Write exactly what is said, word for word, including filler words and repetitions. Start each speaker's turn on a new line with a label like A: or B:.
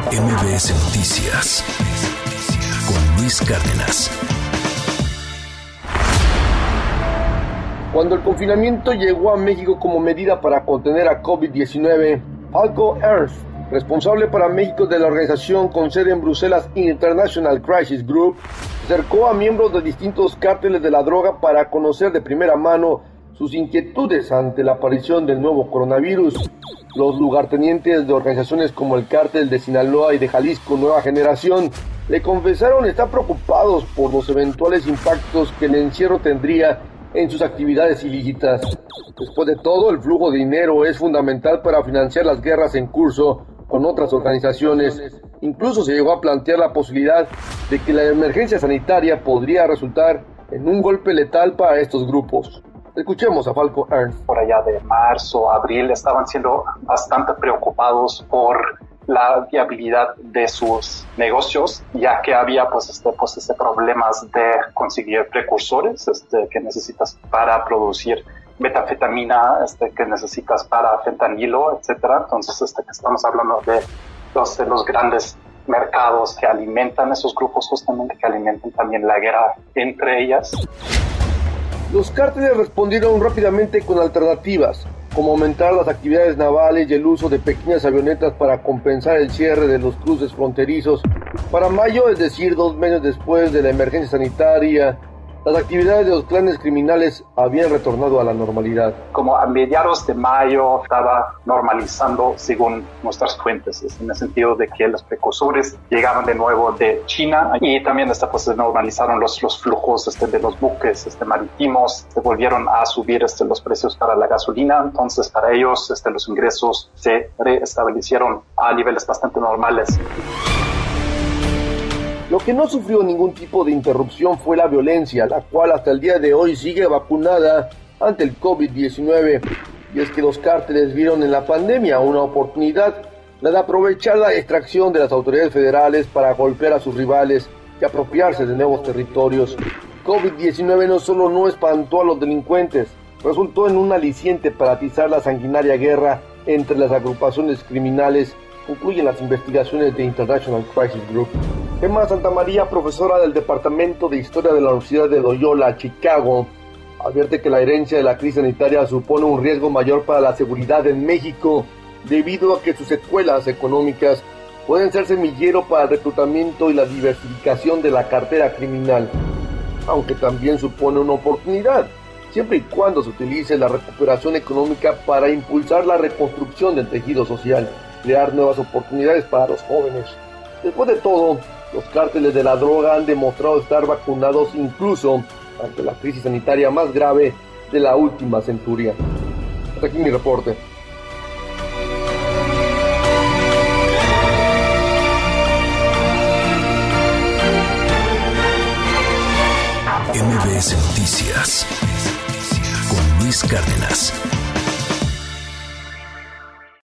A: M B S Noticias con Luis Cárdenas.
B: Cuando el confinamiento llegó a México como medida para contener a COVID diecinueve, Falco Ernst, responsable para México de la organización con sede en Bruselas International Crisis Group, se acercó a miembros de distintos cárteles de la droga para conocer de primera mano sus inquietudes ante la aparición del nuevo coronavirus. Los lugartenientes de organizaciones como el Cártel de Sinaloa y de Jalisco Nueva Generación le confesaron estar preocupados por los eventuales impactos que el encierro tendría en sus actividades ilícitas. Después de todo, el flujo de dinero es fundamental para financiar las guerras en curso con otras organizaciones. Incluso se llegó a plantear la posibilidad de que la emergencia sanitaria podría resultar en un golpe letal para estos grupos. Escuchemos a Falco Ernst.
C: Por allá de marzo, abril, estaban siendo bastante preocupados por la viabilidad de sus negocios, ya que había pues este, pues este problemas de conseguir precursores este, que necesitas para producir metanfetamina, este, que necesitas para fentanilo, etcétera. Entonces, este, que estamos hablando de los, de los grandes mercados que alimentan esos grupos, justamente que alimentan también la guerra entre ellas.
B: Los cárteles respondieron rápidamente con alternativas, como aumentar las actividades navales y el uso de pequeñas avionetas para compensar el cierre de los cruces fronterizos. Para mayo, es decir, dos meses después de la emergencia sanitaria, las actividades de los clanes criminales habían retornado a la normalidad.
C: Como a mediados de mayo estaba normalizando según nuestras fuentes, en el sentido de que los precursores llegaban de nuevo de China y también este, pues, se normalizaron los, los flujos este, de los buques este, marítimos, se volvieron a subir este, los precios para la gasolina, entonces para ellos este, los ingresos se reestablecieron a niveles bastante normales.
B: Lo que no sufrió ningún tipo de interrupción fue la violencia, la cual hasta el día de hoy sigue vacunada ante el COVID diecinueve. Y es que los cárteles vieron en la pandemia una oportunidad, la de aprovechar la extracción de las autoridades federales para golpear a sus rivales y apropiarse de nuevos territorios. COVID diecinueve no solo no espantó a los delincuentes, resultó en un aliciente para atizar la sanguinaria guerra entre las agrupaciones criminales, concluyen las investigaciones de International Crisis Group. Emma Santamaría, profesora del Departamento de Historia de la Universidad de Loyola, Chicago, advierte que la herencia de la crisis sanitaria supone un riesgo mayor para la seguridad en México, debido a que sus secuelas económicas pueden ser semillero para el reclutamiento y la diversificación de la cartera criminal, aunque también supone una oportunidad, siempre y cuando se utilice la recuperación económica para impulsar la reconstrucción del tejido social, crear nuevas oportunidades para los jóvenes. Después de todo, los cárteles de la droga han demostrado estar vacunados incluso ante la crisis sanitaria más grave de la última centuria. Hasta aquí mi reporte.
A: M B S Noticias con Luis Cárdenas.